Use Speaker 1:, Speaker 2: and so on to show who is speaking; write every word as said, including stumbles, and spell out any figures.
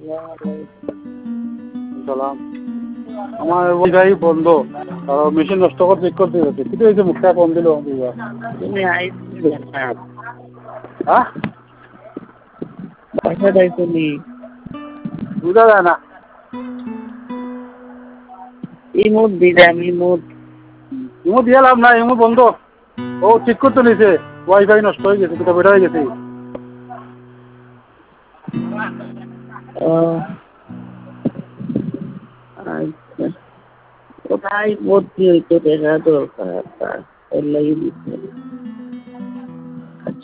Speaker 1: সালাম। আমার ওইটাই বন্ধ, মেশিন নষ্ট করে চেক করতে যাচ্ছে, কিন্তু এই যে মুখটা কম দিল
Speaker 2: তুমি আইসি
Speaker 1: হ্যাঁ
Speaker 2: বাসাটাই তুমি
Speaker 1: বুঝা যায় না।
Speaker 2: ইমোট দিলাম ইমোট।
Speaker 1: ইমো দিয়ে লাভ না, ইমো বন্ধ। ও ঠিক করতে নিছে, ওয়াইফাই নষ্ট হয়ে গেছে, দুটো বেটা হয়ে গেছে।
Speaker 2: ও আচ্ছা, ওটাই ভর্তি হইতো দেখা দরকার, তার লাগিয়ে দিচ্ছে।